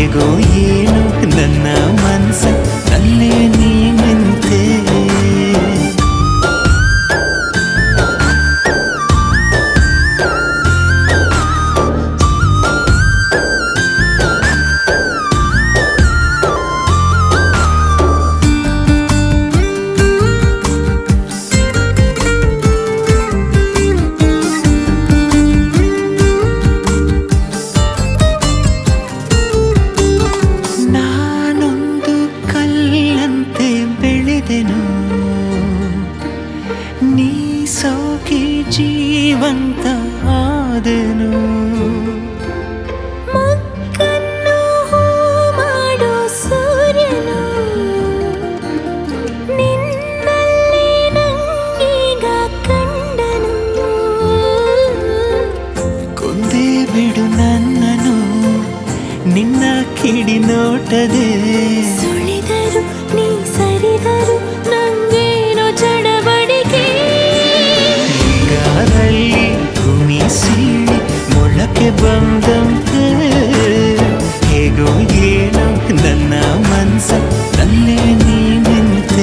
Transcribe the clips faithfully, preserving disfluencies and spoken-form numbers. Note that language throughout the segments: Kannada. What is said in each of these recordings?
ಹೇಗೋ ಏನು ನನ್ನ ಮನಸ ಅಲ್ಲೇ ನೀ ನಿಂತೆ. ನೀ ಸೋಕಿ ಜೀವಂತ ಆದೆನು. ಮಕ್ಕನ್ನು ಮಾಡೋ ಸೂರ್ಯನು ನಿನ್ನಲ್ಲಿ ನಂಗೀಗ ಕಂಡನು. ಕೊಂದೇ ಬಿಡು ನನ್ನನು ನಿನ್ನ ಕಿಡಿ ನೋಟದೆ. ಸುಳಿದರು ನೀ ಸರಿದರು ನಂಗೇನೋ ಚಡಬಡಿಕೆ. ಈಗಾದಲ್ಲಿ ಭೂಮಿ ಸೀಳಿ ಮೊಳಕೆ ಬಂದಂತೆ. ಹೇಗೋ ಏನೋ ನನ್ನ ಮನಸ ಅಲ್ಲೇ ನೀ ನಿಂತೆ.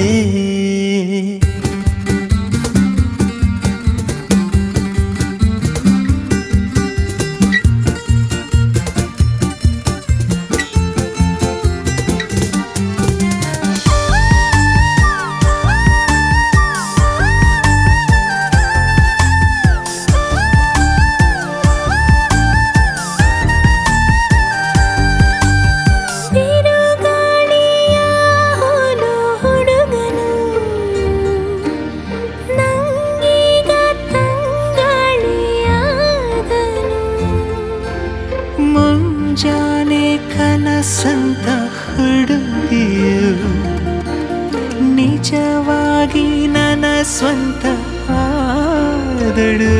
ಮುಂಜಾನೆ ಕನಸಂತ ಹುಡುಗಿಯು ನಿಜವಾಗಿ ನನ್ನ ಸ್ವಂತ ಆದಳು.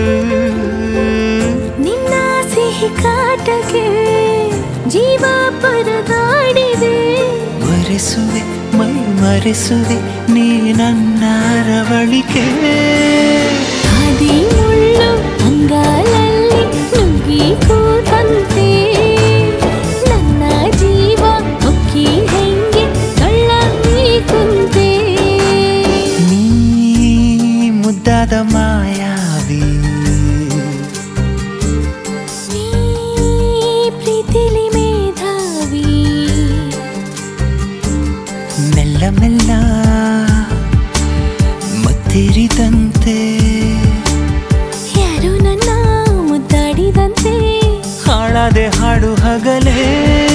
ನಿನ್ನ ಸಿಹಿ ಕಾಟಕ್ಕೆ ಜೀವ ಪರದಾಡಿದೆ. ಮರೆಸುವೆ ಮೈ ಮರೆಸುವೆ ನೀ ನನ್ನ ರವಳಿಕೆ. ಹಾದಿ ಮುಳ್ಳು ಅಂಗಾಲಲ್ಲಿ ನುಗ್ಗಿ ಕೂತಂತೆ. ನನ್ನ ಜೀವ ಒಕ್ಕಿ ಹೆಂಗೆ ಕಳ್ಳಾಗಿ ಕುಂತೆ. ನೀ ಮುದ್ದಾದ ಮಾಯಾವಿ, ನೀ ಪ್ರೀತಿಲಿ ಮೇಧಾವಿ. ಮೆಲ್ಲ ಮೆಲ್ಲ ಮತ್ತಿರಿದಂತೆ ಯಾರು ನನ್ನ ಮುದ್ದಾಡಿದಂತೆ. ಹಾಳಾದೆ ಹಾಡು ಹಗಲೇ.